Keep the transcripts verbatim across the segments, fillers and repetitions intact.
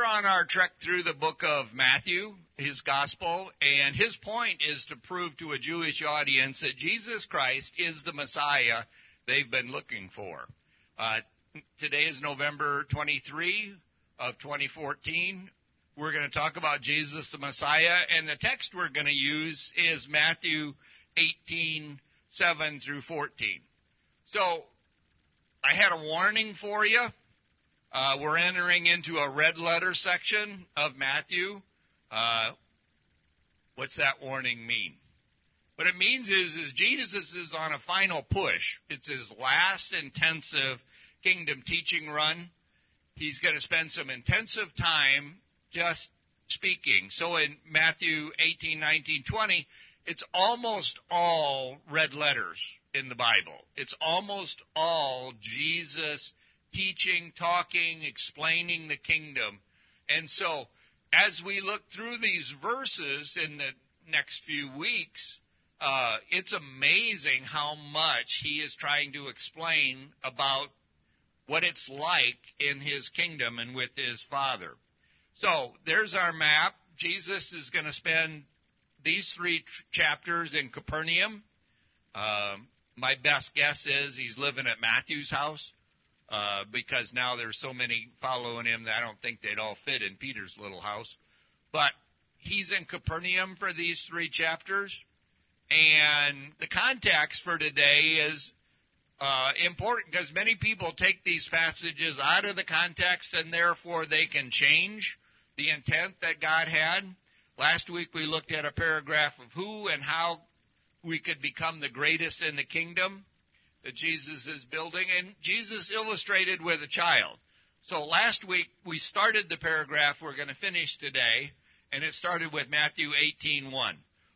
on our trek through the book of Matthew, his gospel, and his point is to prove to a Jewish audience that Jesus Christ is the Messiah they've been looking for. Uh, today is November twenty-third of twenty fourteen. We're going to talk about Jesus the Messiah, and the text we're going to use is Matthew eighteen, seven through fourteen. So, I had a warning for you. Uh, we're entering into a red letter section of Matthew. Uh, what's that warning mean? What it means is, is Jesus is on a final push. It's his last intensive kingdom teaching run. He's going to spend some intensive time just speaking. So in Matthew eighteen, nineteen, twenty, it's almost all red letters in the Bible. It's almost all Jesus teaching, talking, explaining the kingdom. And so, as we look through these verses in the next few weeks, uh, it's amazing how much he is trying to explain about what it's like in his kingdom and with his Father. So, there's our map. Jesus is going to spend these three tr- chapters in Capernaum. Uh, my best guess is he's living at Matthew's house. Uh, because now there's so many following him that I don't think they'd all fit in Peter's little house. But he's in Capernaum for these three chapters. And the context for today is uh, important because many people take these passages out of the context and therefore they can change the intent that God had. Last week we looked at a paragraph of who and how we could become the greatest in the kingdom that Jesus is building, and Jesus illustrated with a child. So last week we started the paragraph we're going to finish today, and it started with Matthew eighteen, one.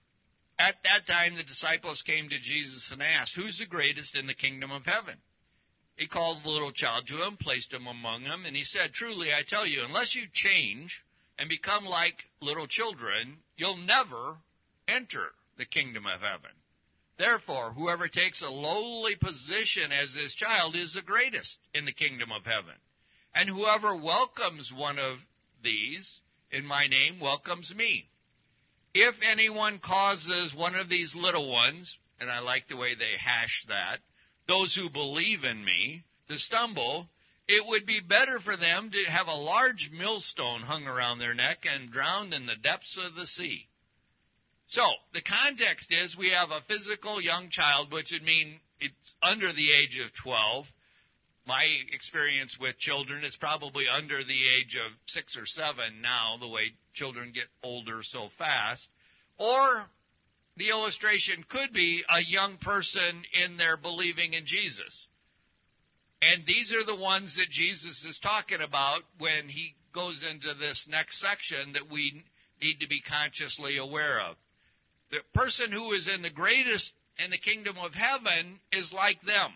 At that time the disciples came to Jesus and asked, "Who's the greatest in the kingdom of heaven?" He called the little child to him, placed him among them, and he said, "Truly I tell you, unless you change and become like little children, you'll never enter the kingdom of heaven. Therefore, whoever takes a lowly position as this child is the greatest in the kingdom of heaven. And whoever welcomes one of these in my name welcomes me. If anyone causes one of these little ones," and I like the way they hash that, "those who believe in me, to stumble, it would be better for them to have a large millstone hung around their neck and drowned in the depths of the sea." So, the context is we have a physical young child, which would mean it's under the age of twelve. My experience with children is probably under the age of six or seven now, the way children get older so fast. Or the illustration could be a young person in their believing in Jesus. And these are the ones that Jesus is talking about when he goes into this next section that we need to be consciously aware of. The person who is in the greatest in the kingdom of heaven is like them.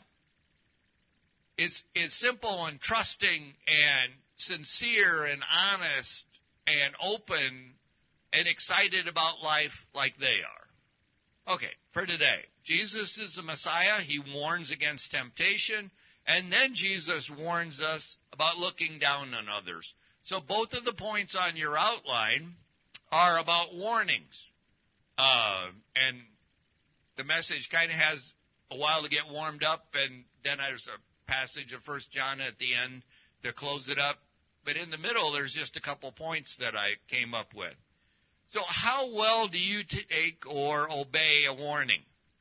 It's, it's simple and trusting and sincere and honest and open and excited about life like they are. Okay, for today, Jesus is the Messiah. He warns against temptation. And then Jesus warns us about looking down on others. So both of the points on your outline are about warnings. Uh, and the message kind of has a while to get warmed up, and then there's a passage of First John at the end to close it up. But in the middle, there's just a couple points that I came up with. So how well do you take or obey a warning?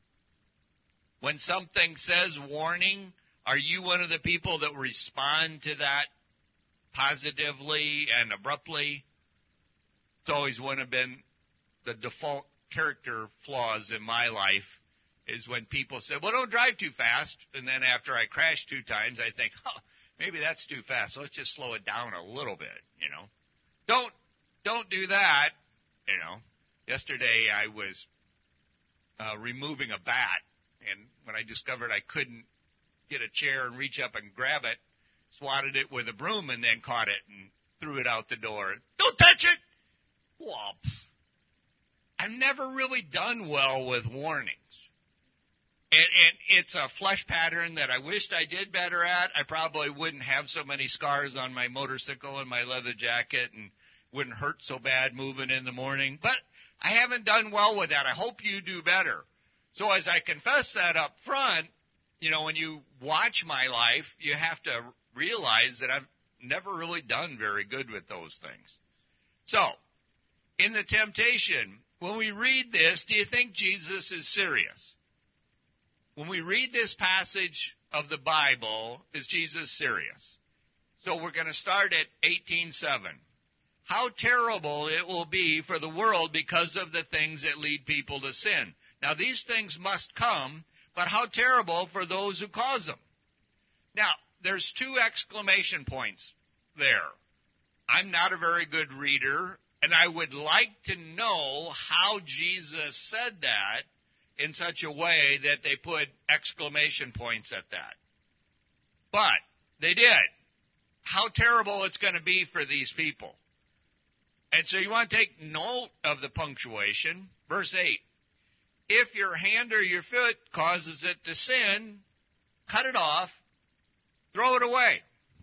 When something says warning, are you one of the people that respond to that positively and abruptly? It's always one of been the default character flaws in my life is when people say, well, don't drive too fast. And then after I crash two times, I think, oh, maybe that's too fast. Let's just slow it down a little bit, you know. Don't, don't do that, you know. Yesterday I was uh, removing a bat, and when I discovered I couldn't get a chair and reach up and grab it, swatted it with a broom and then caught it and threw it out the door. Don't touch it! Whoops. I've never really done well with warnings. And, and it's a flesh pattern that I wished I did better at. I probably wouldn't have so many scars on my motorcycle and my leather jacket and wouldn't hurt so bad moving in the morning. But I haven't done well with that. I hope you do better. So as I confess that up front, you know, when you watch my life, you have to realize that I've never really done very good with those things. So, in the temptation, when we read this, do you think Jesus is serious? When we read this passage of the Bible, is Jesus serious? So we're going to start at eighteen seven. How terrible it will be for the world because of the things that lead people to sin. Now, these things must come, but how terrible for those who cause them. Now, there's two exclamation points there. I'm not a very good reader, and I would like to know how Jesus said that in such a way that they put exclamation points at that. But they did. How terrible it's going to be for these people. And so you want to take note of the punctuation. Verse eight. If your hand or your foot causes it to sin, cut it off, throw it away.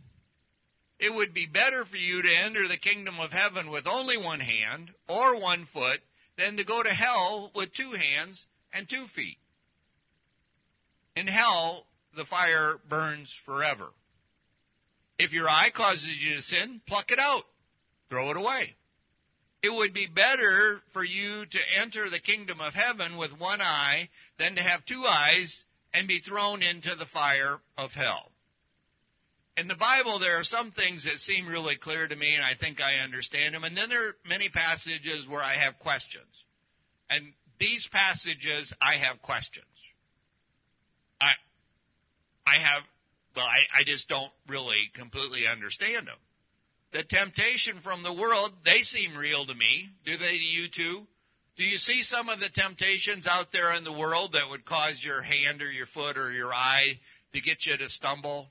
It would be better for you to enter the kingdom of heaven with only one hand or one foot than to go to hell with two hands and two feet. In hell, the fire burns forever. If your eye causes you to sin, pluck it out. Throw it away. It would be better for you to enter the kingdom of heaven with one eye than to have two eyes and be thrown into the fire of hell. In the Bible, there are some things that seem really clear to me, and I think I understand them. And then there are many passages where I have questions. And these passages, I have questions. I I have, well, I, I just don't really completely understand them. The temptation from the world, they seem real to me. Do they to you too? Do you see some of the temptations out there in the world that would cause your hand or your foot or your eye to get you to stumble?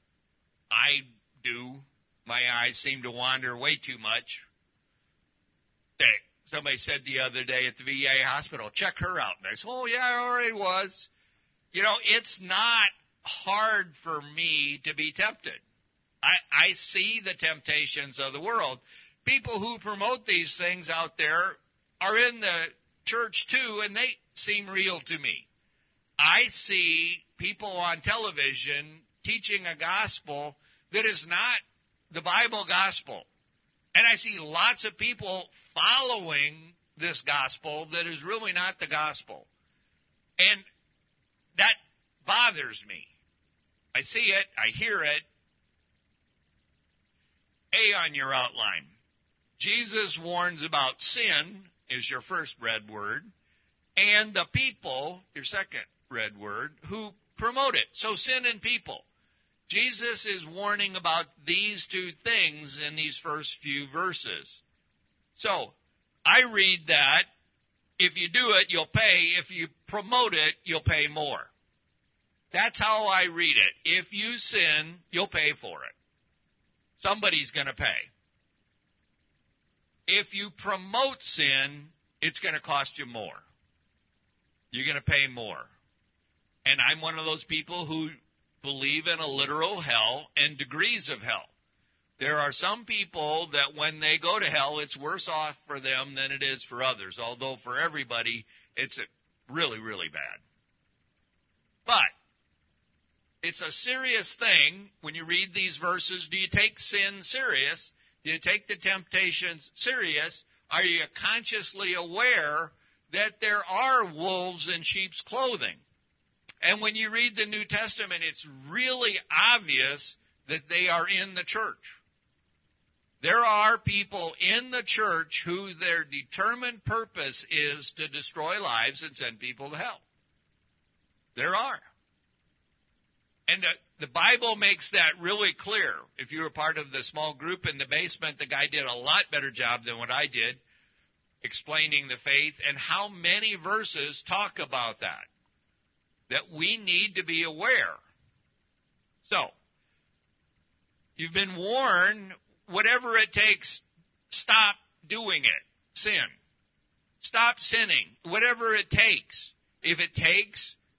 I do. My eyes seem to wander way too much. Hey, somebody said the other day at the V A hospital, check her out. And I said, oh, yeah, I already was. You know, it's not hard for me to be tempted. I, I see the temptations of the world. People who promote these things out there are in the church too, and they seem real to me. I see people on television teaching a gospel that is not the Bible gospel. And I see lots of people following this gospel that is really not the gospel. And that bothers me. I see it, I hear it. A on your outline. Jesus warns about sin, is your first red word, and the people, your second red word, who promote it. So sin and people. Jesus is warning about these two things in these first few verses. So, I read that, if you do it, you'll pay. If you promote it, you'll pay more. That's how I read it. If you sin, you'll pay for it. Somebody's going to pay. If you promote sin, it's going to cost you more. You're going to pay more. And I'm one of those people who believe in a literal hell and degrees of hell. There are some people that when they go to hell, it's worse off for them than it is for others, although for everybody, it's really, really bad. But it's a serious thing when you read these verses. Do you take sin serious? Do you take the temptations serious? Are you consciously aware that there are wolves in sheep's clothing? And when you read the New Testament, it's really obvious that they are in the church. There are people in the church who their determined purpose is to destroy lives and send people to hell. There are. And the, the Bible makes that really clear. If you were part of the small group in the basement, the guy did a lot better job than what I did explaining the faith, and how many verses talk about that. That we need to be aware. So, you've been warned, whatever it takes, stop doing it. Sin. Stop sinning. Whatever it takes. If it takes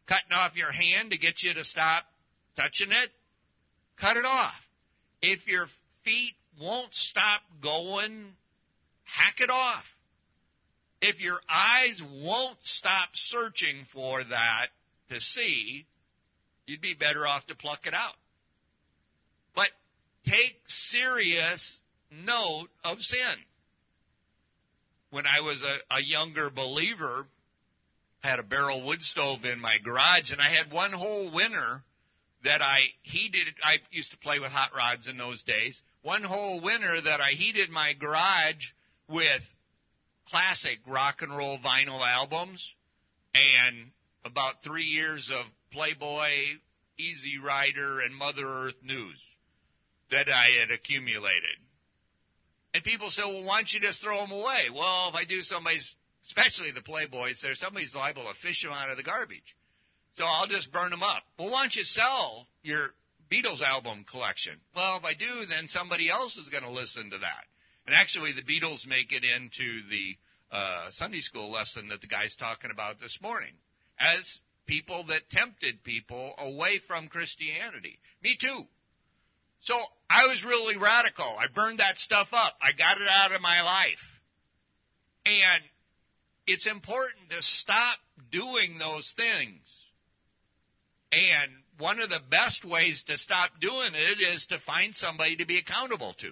cutting off your hand to get you to stop touching it, cut it off. If your feet won't stop going, hack it off. If your eyes won't stop searching for that to see, you'd be better off to pluck it out. But take serious note of sin. When I was a, a younger believer, I had a barrel wood stove in my garage, and I had one whole winter that I heated. I used to play with hot rods in those days. One whole winter that I heated my garage with classic rock and roll vinyl albums and about three years of Playboy, Easy Rider, and Mother Earth news that I had accumulated. And people say, well, why don't you just throw them away? Well, if I do, somebody's, especially the Playboys, there's somebody's liable to fish them out of the garbage. So I'll just burn them up. Well, why don't you sell your Beatles album collection? Well, if I do, then somebody else is going to listen to that. And actually, the Beatles make it into the uh, Sunday school lesson that the guy's talking about this morning as people that tempted people away from Christianity. Me too. So I was really radical. I burned that stuff up. I got it out of my life. And it's important to stop doing those things. And one of the best ways to stop doing it is to find somebody to be accountable to.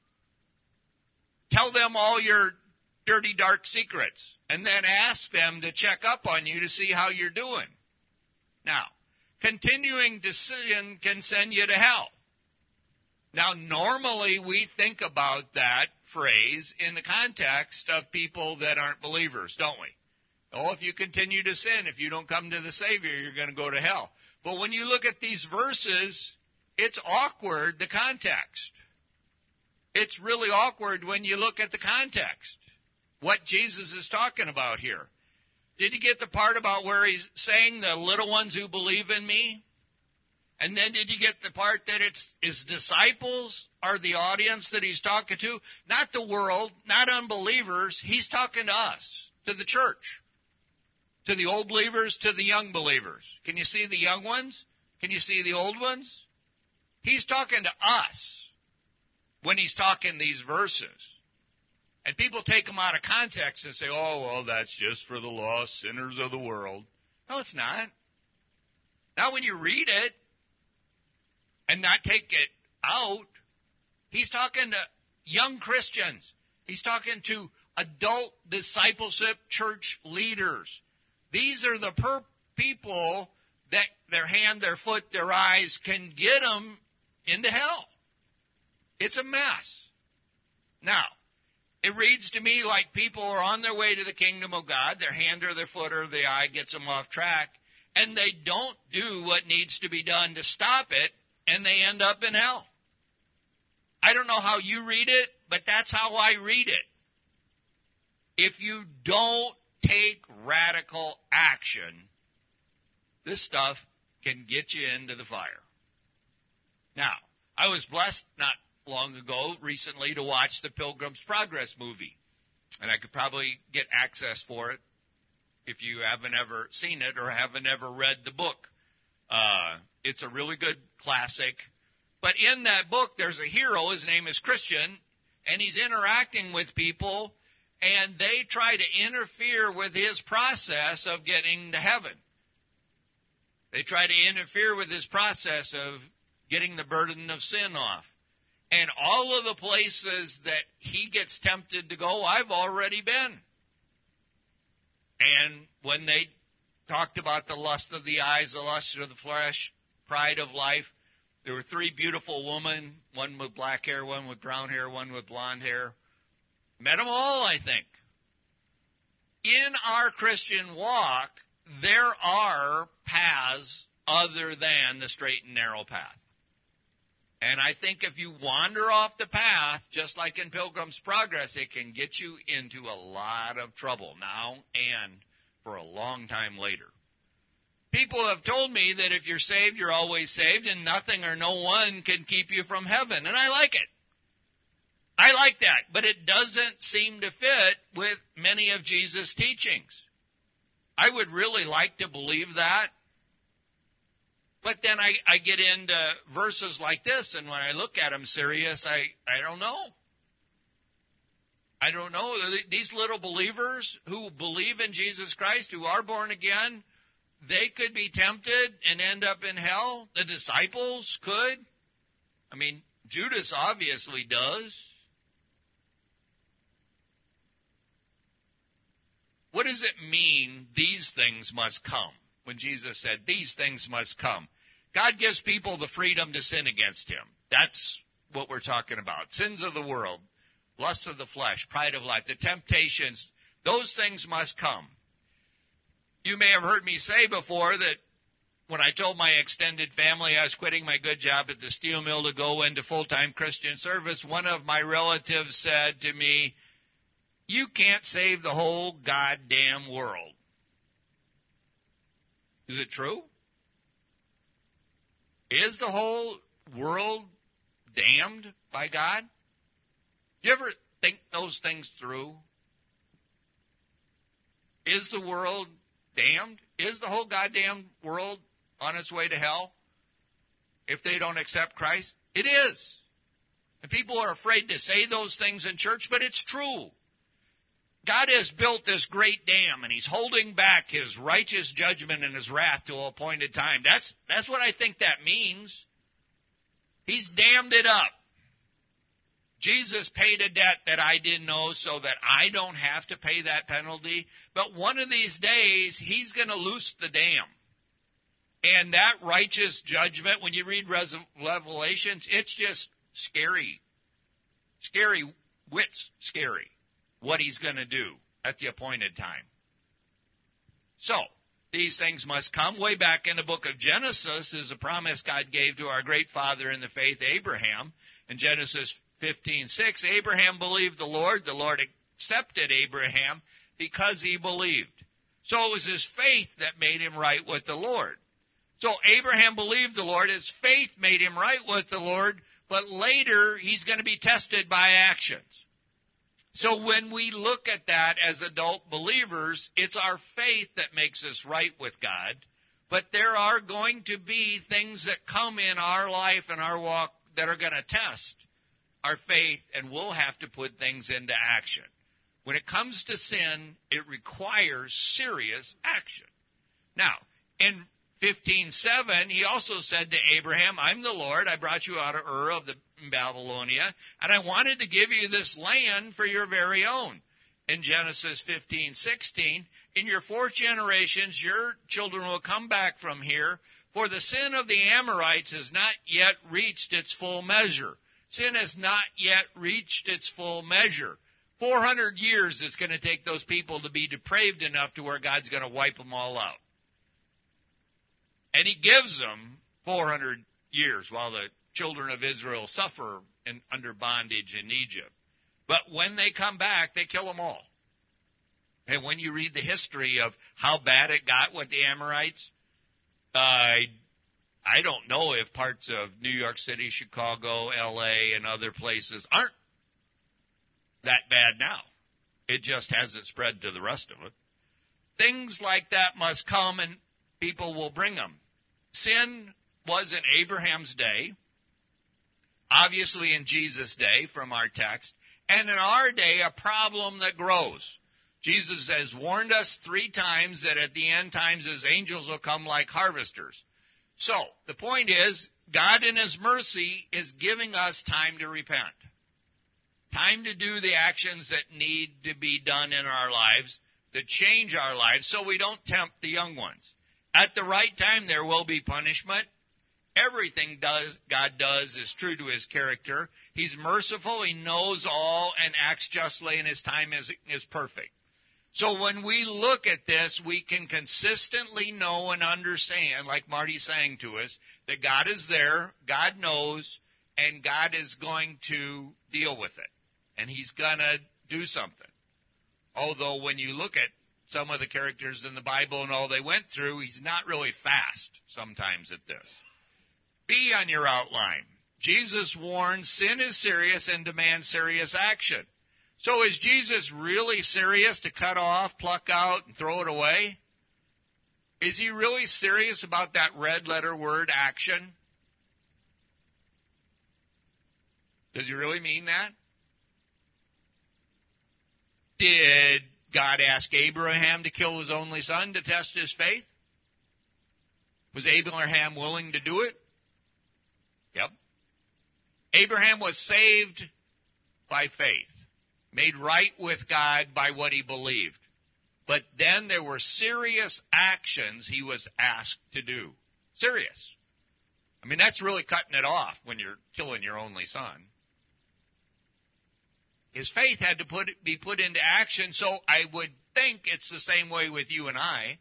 Tell them all your dirty, dark secrets, and then ask them to check up on you to see how you're doing. Now, continuing to sin can send you to hell. Now, normally we think about that phrase in the context of people that aren't believers, don't we? Oh, if you continue to sin, if you don't come to the Savior, you're going to go to hell. But when you look at these verses, it's awkward, the context. It's really awkward when you look at the context, what Jesus is talking about here. Did you get the part about where he's saying the little ones who believe in me? And then did you get the part that it's his disciples are the audience that he's talking to? Not the world, not unbelievers. He's talking to us, to the church, to the old believers, to the young believers. Can you see the young ones? Can you see the old ones? He's talking to us when he's talking these verses. And people take them out of context and say, oh, well, that's just for the lost sinners of the world. No, it's not. Now, when you read it and not take it out, he's talking to young Christians. He's talking to adult discipleship church leaders. These are the per- people that their hand, their foot, their eyes can get them into hell. It's a mess. Now, it reads to me like people are on their way to the kingdom of God. Their hand or their foot or the eye gets them off track, and they don't do what needs to be done to stop it, and they end up in hell. I don't know how you read it, but that's how I read it. If you don't take radical action, this stuff can get you into the fire. Now, I was blessed not long ago, recently, to watch the Pilgrim's Progress movie. And I could probably get access for it if you haven't ever seen it or haven't ever read the book. Uh, it's a really good classic. But in that book, there's a hero. His name is Christian, and he's interacting with people, and they try to interfere with his process of getting to heaven. They try to interfere with his process of getting the burden of sin off. And all of the places that he gets tempted to go, I've already been. And when they talked about the lust of the eyes, the lust of the flesh, pride of life, there were three beautiful women, one with black hair, one with brown hair, one with blonde hair. Met them all, I think. In our Christian walk, there are paths other than the straight and narrow path. And I think if you wander off the path, just like in Pilgrim's Progress, it can get you into a lot of trouble now and for a long time later. People have told me that if you're saved, you're always saved, and nothing or no one can keep you from heaven. And I like it. I like that. But it doesn't seem to fit with many of Jesus' teachings. I would really like to believe that, But then I, I get into verses like this, and when I look at them serious, I, I don't know. I don't know. These little believers who believe in Jesus Christ, who are born again, they could be tempted and end up in hell. The disciples could. I mean, Judas obviously does. What does it mean, these things must come? When Jesus said, these things must come. God gives people the freedom to sin against him. That's what we're talking about. Sins of the world, lusts of the flesh, pride of life, the temptations, those things must come. You may have heard me say before that when I told my extended family I was quitting my good job at the steel mill to go into full-time Christian service, one of my relatives said to me, "You can't save the whole goddamn world." Is it true? Is the whole world damned by God? Do you ever think those things through? Is the world damned? Is the whole goddamn world on its way to hell if they don't accept Christ? It is. And people are afraid to say those things in church, but it's true. God has built this great dam, and he's holding back his righteous judgment and his wrath to an appointed time. That's, that's what I think that means. He's dammed it up. Jesus paid a debt that I didn't owe so that I don't have to pay that penalty. But one of these days, he's going to loose the dam. And that righteous judgment, when you read Revelations, it's just scary. Scary, wits scary. What he's going to do at the appointed time. So, these things must come. Way back in the book of Genesis is a promise God gave to our great father in the faith, Abraham. In Genesis fifteen six, Abraham believed the Lord. The Lord accepted Abraham because he believed. So it was his faith that made him right with the Lord. So Abraham believed the Lord. His faith made him right with the Lord. But later, he's going to be tested by actions. So when we look at that as adult believers, it's our faith that makes us right with God. But there are going to be things that come in our life and our walk that are going to test our faith, and we'll have to put things into action. When it comes to sin, it requires serious action. Now, in fifteen seven, he also said to Abraham, "I'm the Lord. I brought you out of Ur of the Babylonia, and I wanted to give you this land for your very own." In Genesis fifteen sixteen, "In your fourth generations, your children will come back from here, for the sin of the Amorites has not yet reached its full measure." Sin has not yet reached its full measure. four hundred years it's going to take those people to be depraved enough to where God's going to wipe them all out. And he gives them four hundred years while the children of Israel suffer in, under bondage in Egypt. But when they come back, they kill them all. And when you read the history of how bad it got with the Amorites, uh, I don't know if parts of New York City, Chicago, L A, and other places aren't that bad now. It just hasn't spread to the rest of it. Things like that must come, and people will bring them. Sin was in Abraham's day, obviously in Jesus' day from our text, and in our day a problem that grows. Jesus has warned us three times that at the end times his angels will come like harvesters. So, the point is, God in his mercy is giving us time to repent. Time to do the actions that need to be done in our lives, to change our lives so we don't tempt the young ones. At the right time, there will be punishment. Everything does, God does is true to his character. He's merciful, he knows all, and acts justly, and his time is, is perfect. So when we look at this, we can consistently know and understand, like Marty sang to us, that God is there, God knows, and God is going to deal with it. And he's going to do something. Although when you look at some of the characters in the Bible and all they went through, he's not really fast sometimes at this. Be on your outline. Jesus warns sin is serious and demands serious action. So is Jesus really serious to cut off, pluck out, and throw it away? Is he really serious about that red letter word action? Does he really mean that? Did God ask Abraham to kill his only son to test his faith? Was Abraham willing to do it? Yep. Abraham was saved by faith, made right with God by what he believed. But then there were serious actions he was asked to do. Serious. I mean, that's really cutting it off when you're killing your only son. His faith had to put, be put into action, so I would think it's the same way with you and I.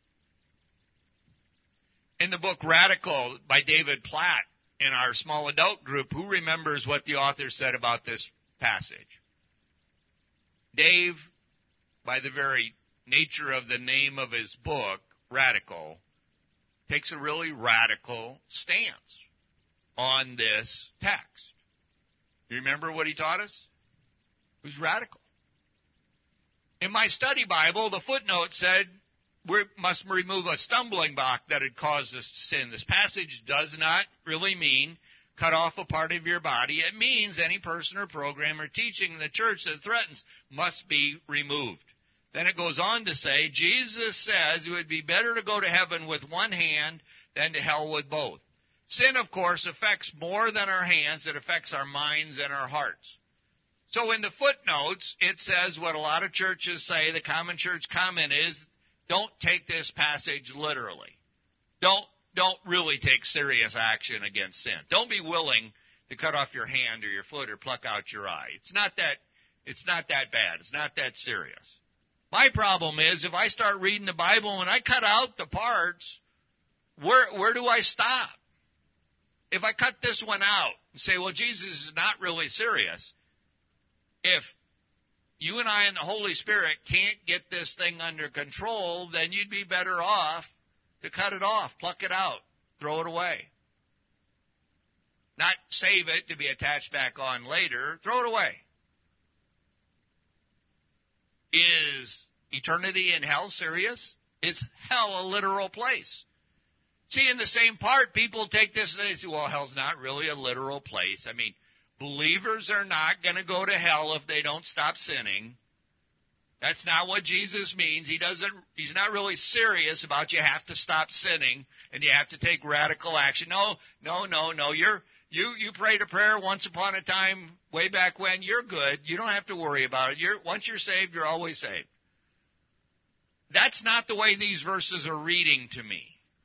In the book Radical by David Platt, in our small adult group, who remembers what the author said about this passage? Dave, by the very nature of the name of his book, Radical, takes a really radical stance on this text. You remember what he taught us? It was radical. In my study Bible, the footnote said we must remove a stumbling block that had caused us to sin. This passage does not really mean cut off a part of your body. It means any person or program or teaching in the church that threatens must be removed. Then it goes on to say, Jesus says it would be better to go to heaven with one hand than to hell with both. Sin, of course, affects more than our hands. It affects our minds and our hearts. So in the footnotes, it says what a lot of churches say, the common church comment is, don't take this passage literally. Don't, don't really take serious action against sin. Don't be willing to cut off your hand or your foot or pluck out your eye. It's not that, it's not that bad. It's not that serious. My problem is if I start reading the Bible and I cut out the parts, where, where do I stop? If I cut this one out and say, well, Jesus is not really serious, if you and I and the Holy Spirit can't get this thing under control, then you'd be better off to cut it off, pluck it out, throw it away. Not save it to be attached back on later, throw it away. Is eternity in hell serious? Is hell a literal place? See, in the same part, people take this and they say, well, hell's not really a literal place. I mean, believers are not going to go to hell if they don't stop sinning. That's not what Jesus means. He doesn't, he's not really serious about you have to stop sinning and you have to take radical action. No, no, no, no. You're, you, you prayed a prayer once upon a time, way back when. You're good. You don't have to worry about it. You're, once you're saved, you're always saved. That's not the way these verses are reading to me.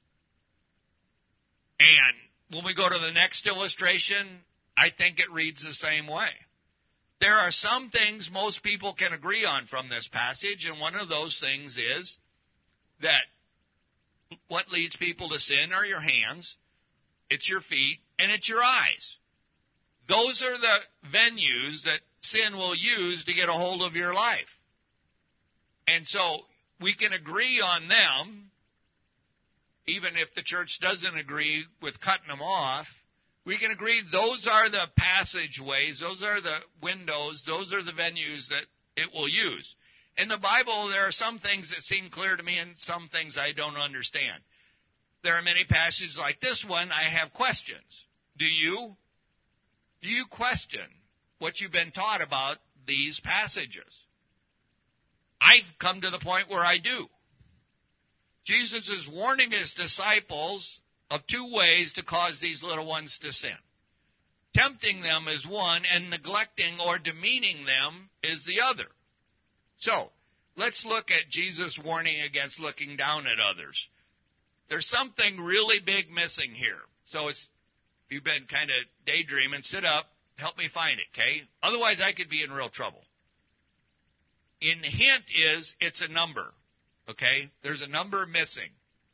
And when we go to the next illustration, I think it reads the same way. There are some things most people can agree on from this passage, and one of those things is that what leads people to sin are your hands, it's your feet, and it's your eyes. Those are the venues that sin will use to get a hold of your life. And so we can agree on them, even if the church doesn't agree with cutting them off. We can agree those are the passageways, those are the windows, those are the venues that it will use. In the Bible, there are some things that seem clear to me and some things I don't understand. There are many passages like this one I have questions. Do you? Do you question what you've been taught about these passages? I've come to the point where I do. Jesus is warning his disciples of two ways to cause these little ones to sin. Tempting them is one, and neglecting or demeaning them is the other. So, let's look at Jesus' warning against looking down at others. There's something really big missing here. So, it's, if you've been kind of daydreaming, sit up, help me find it, okay? Otherwise, I could be in real trouble. And the hint is, it's a number, okay? There's a number missing.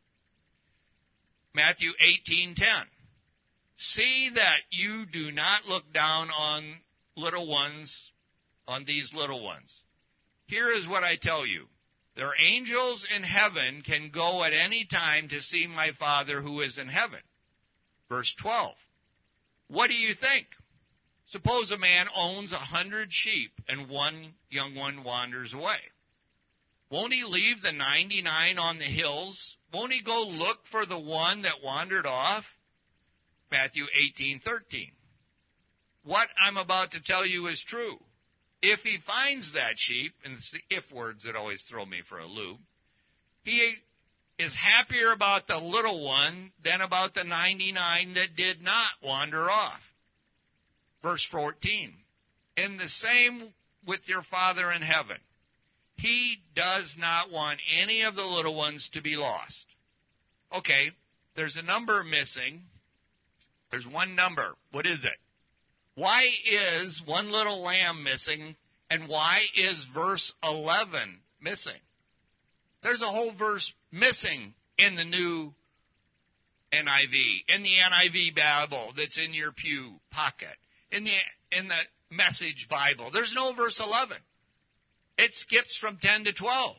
Matthew eighteen ten. See that you do not look down on little ones, on these little ones. Here is what I tell you. Their angels in heaven can go at any time to see my Father who is in heaven. Verse twelve. What do you think? Suppose a man owns a hundred sheep and one young one wanders away. Won't he leave the ninety-nine on the hills? Won't he go look for the one that wandered off? Matthew eighteen thirteen. What I'm about to tell you is true. If he finds that sheep, and it's the if words that always throw me for a loop, he is happier about the little one than about the ninety-nine that did not wander off. Verse fourteen. In the same with your Father in heaven. He does not want any of the little ones to be lost. Okay, there's a number missing. There's one number. What is it? Why is one little lamb missing, and why is verse eleven missing? There's a whole verse missing in the new N I V, in the N I V Bible that's in your pew pocket, in the in the Message Bible. There's no verse eleven. It skips from ten to twelve.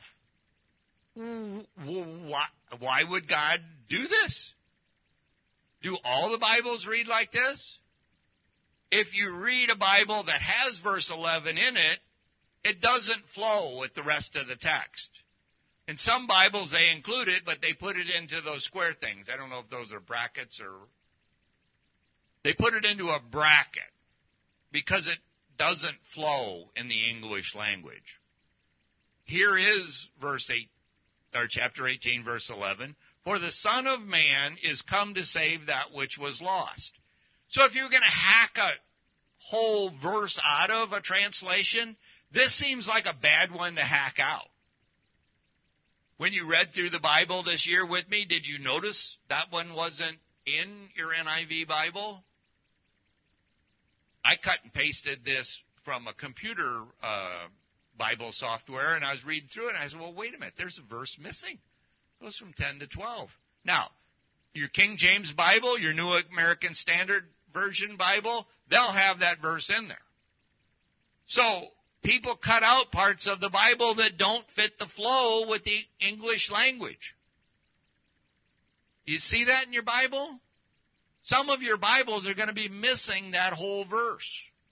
Why, why would God do this? Do all the Bibles read like this? If you read a Bible that has verse eleven in it, it doesn't flow with the rest of the text. In some Bibles, they include it, but they put it into those square things. I don't know if those are brackets or... They put it into a bracket because it doesn't flow in the English language. Here is verse eight, or chapter eighteen, verse eleven. For the Son of Man is come to save that which was lost. So if you're going to hack a whole verse out of a translation, this seems like a bad one to hack out. When you read through the Bible this year with me, did you notice that one wasn't in your N I V Bible? I cut and pasted this from a computer uh, Bible software, and I was reading through it, and I said, well, wait a minute, there's a verse missing. It goes from ten to twelve. Now, your King James Bible, your New American Standard Version Bible, they'll have that verse in there. So people cut out parts of the Bible that don't fit the flow with the English language. You see that in your Bible? Some of your Bibles are going to be missing that whole verse.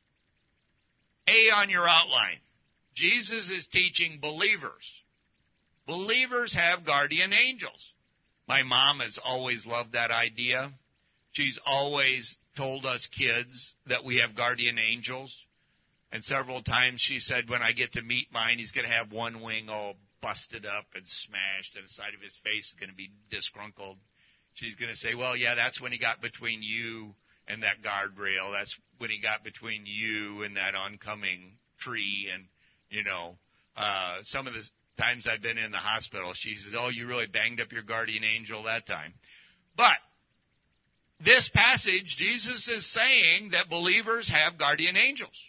A on your outline. Jesus is teaching believers. Believers have guardian angels. My mom has always loved that idea. She's always told us kids that we have guardian angels. And several times she said, when I get to meet mine, he's going to have one wing all busted up and smashed, and the side of his face is going to be disgruntled. She's going to say, well, yeah, that's when he got between you and that guardrail. That's when he got between you and that oncoming tree. And, you know, uh, some of the times I've been in the hospital, she says, oh, you really banged up your guardian angel that time. But this passage, Jesus is saying that believers have guardian angels.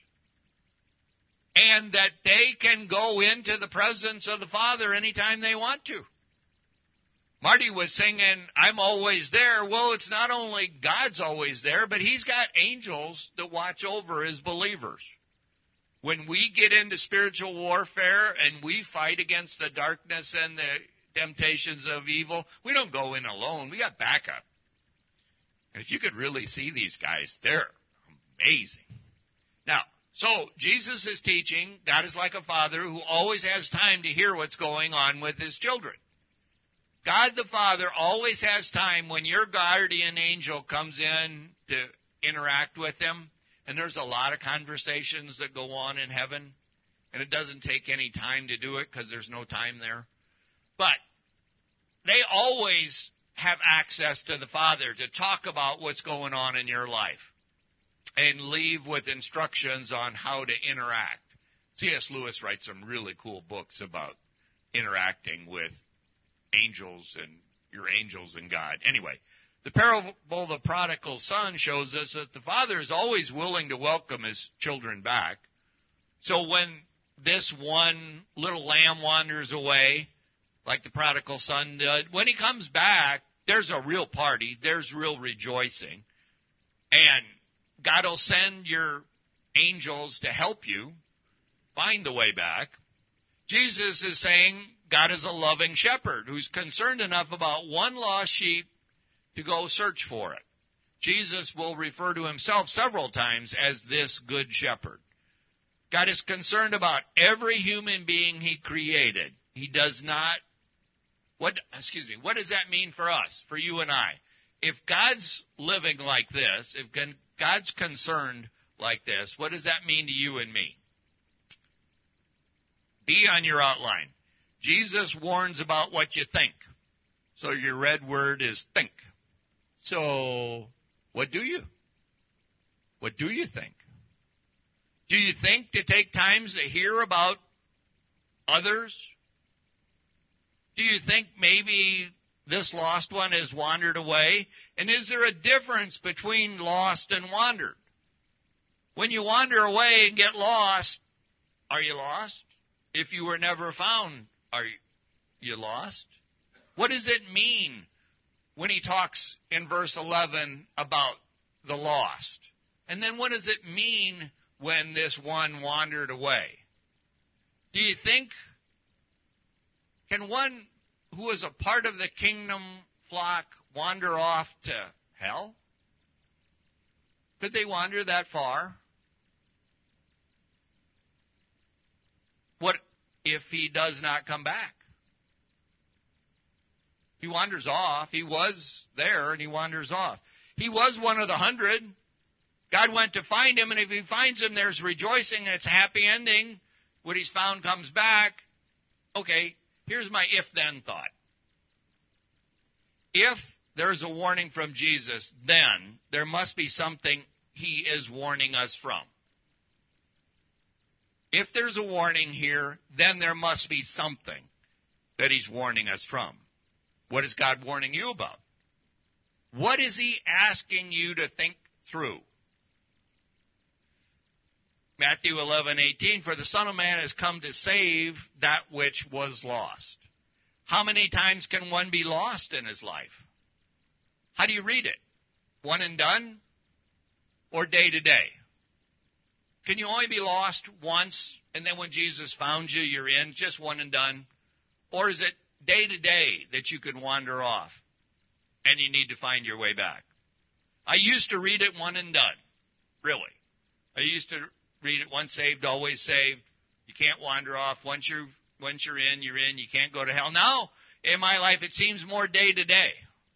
And that they can go into the presence of the Father anytime they want to. Marty was singing, I'm always there. Well, it's not only God's always there, but he's got angels that watch over his believers. When we get into spiritual warfare and we fight against the darkness and the temptations of evil, we don't go in alone. We got backup. And if you could really see these guys, they're amazing. Now, so Jesus is teaching God is like a father who always has time to hear what's going on with his children. God the Father always has time when your guardian angel comes in to interact with him. And there's a lot of conversations that go on in heaven. And it doesn't take any time to do it because there's no time there. But they always have access to the Father to talk about what's going on in your life. And leave with instructions on how to interact. C S Lewis writes some really cool books about interacting with angels and your angels and God. Anyway, the parable of the prodigal son shows us that the father is always willing to welcome his children back. So when this one little lamb wanders away, like the prodigal son did, when he comes back, there's a real party. There's real rejoicing. And God will send your angels to help you find the way back. Jesus is saying God is a loving shepherd who's concerned enough about one lost sheep to go search for it. Jesus will refer to himself several times as this good shepherd. God is concerned about every human being he created. He does not, what, excuse me, what does that mean for us, for you and I? If God's living like this, if God's concerned like this, what does that mean to you and me? Be on your outline. Jesus warns about what you think. So your red word is think. So what do you? What do you think? Do you think to take times to hear about others? Do you think maybe this lost one has wandered away? And is there a difference between lost and wandered? When you wander away and get lost, are you lost? If you were never found, are you lost? What does it mean when he talks in verse eleven about the lost? And then what does it mean when this one wandered away? Do you think, can one who is a part of the kingdom flock wander off to hell? Could they wander that far? What if he does not come back? He wanders off. He was there and he wanders off. He was one of the hundred. God went to find him, and if he finds him, there's rejoicing, and it's a happy ending. What he's found comes back. Okay, here's my if-then thought. If there's a warning from Jesus, then there must be something he is warning us from. If there's a warning here, then there must be something that he's warning us from. What is God warning you about? What is he asking you to think through? Matthew eleven eighteen, for the Son of Man has come to save that which was lost. How many times can one be lost in his life? How do you read it? One and done? Or day to day? Can you only be lost once, and then when Jesus found you, you're in, just one and done? Or is it day to day that you can wander off, and you need to find your way back? I used to read it one and done, really. I used to read it once saved, always saved. You can't wander off. Once you're, once you're in, you're in. You can't go to hell. Now, in my life, it seems more day to day.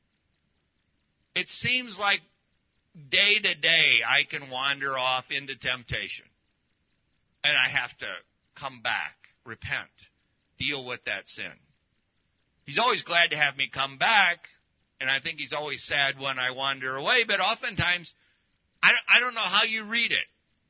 It seems like day to day I can wander off into temptation. And I have to come back, repent, deal with that sin. He's always glad to have me come back, and I think he's always sad when I wander away, but oftentimes I don't, I don't know how you read it.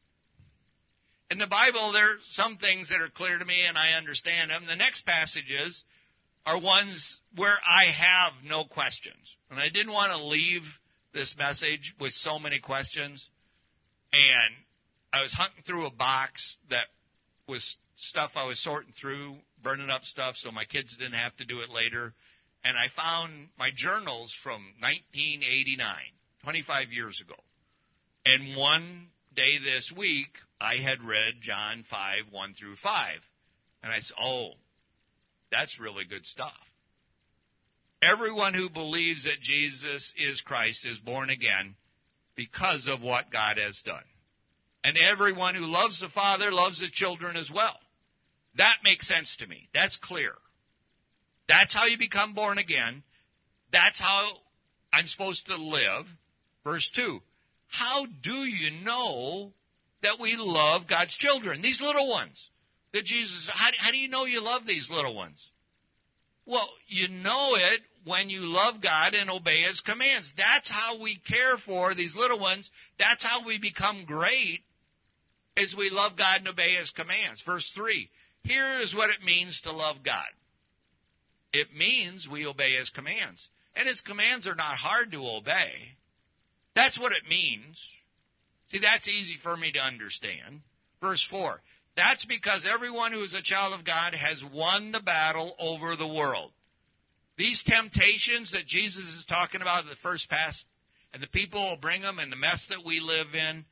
In the Bible, there are some things that are clear to me, and I understand them. The next passages are ones where I have no questions. And I didn't want to leave this message with so many questions. And I was hunting through a box that was stuff I was sorting through, burning up stuff so my kids didn't have to do it later. And I found my journals from nineteen eighty-nine, twenty-five years ago. And one day this week, I had read John five, one through five. And I said, oh, that's really good stuff. Everyone who believes that Jesus is Christ is born again because of what God has done. And everyone who loves the Father loves the children as well. That makes sense to me. That's clear. That's how you become born again. That's how I'm supposed to live. Verse two. How do you know that we love God's children? These little ones. That Jesus, how, how do you know you love these little ones? Well, you know it when you love God and obey his commands. That's how we care for these little ones. That's how we become great, is we love God and obey his commands. Verse three, here is what it means to love God. It means we obey his commands. And his commands are not hard to obey. That's what it means. See, that's easy for me to understand. Verse four, that's because everyone who is a child of God has won the battle over the world. These temptations that Jesus is talking about in the first pass, and the people will bring them, and the mess that we live in,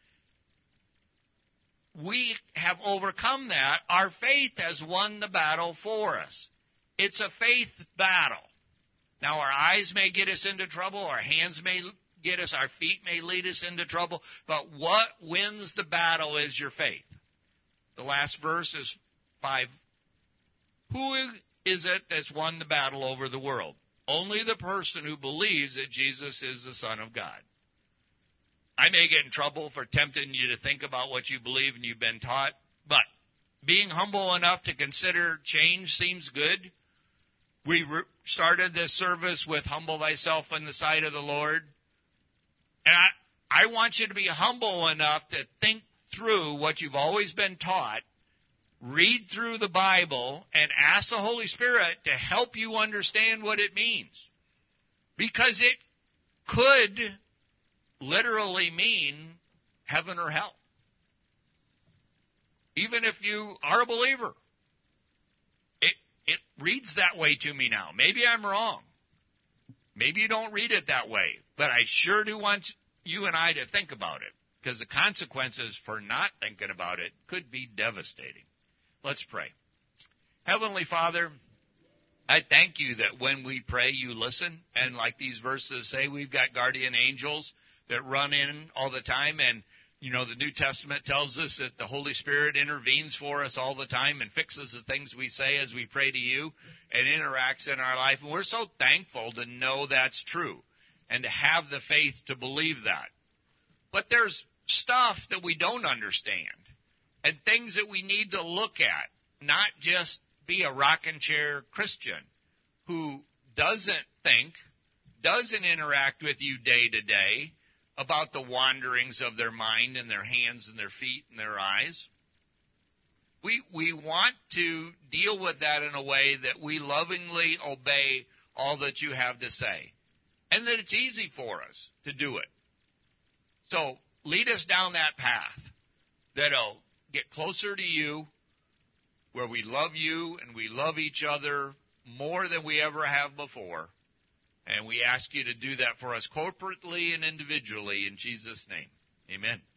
we have overcome that. Our faith has won the battle for us. It's a faith battle. Now, our eyes may get us into trouble, our hands may get us, our feet may lead us into trouble, but what wins the battle is your faith. The last verse is five. Who is it that's won the battle over the world? Only the person who believes that Jesus is the Son of God. I may get in trouble for tempting you to think about what you believe and you've been taught, but being humble enough to consider change seems good. We re- started this service with humble thyself in the sight of the Lord. And I, I want you to be humble enough to think through what you've always been taught, read through the Bible, and ask the Holy Spirit to help you understand what it means. Because it could literally mean heaven or hell. Even if you are a believer. It, it reads that way to me now. Maybe I'm wrong. Maybe you don't read it that way. But I sure do want you and I to think about it. Because the consequences for not thinking about it could be devastating. Let's pray. Heavenly Father, I thank you that when we pray, you listen. And like these verses say, we've got guardian angels that run in all the time. And, you know, the New Testament tells us that the Holy Spirit intervenes for us all the time and fixes the things we say as we pray to you and interacts in our life. And we're so thankful to know that's true and to have the faith to believe that. But there's stuff that we don't understand and things that we need to look at, not just be a rocking chair Christian who doesn't think, doesn't interact with you day to day about the wanderings of their mind and their hands and their feet and their eyes. We we want to deal with that in a way that we lovingly obey all that you have to say, and that it's easy for us to do it. So lead us down that path that'll get closer to you, where we love you and we love each other more than we ever have before. And we ask you to do that for us corporately and individually in Jesus' name. Amen.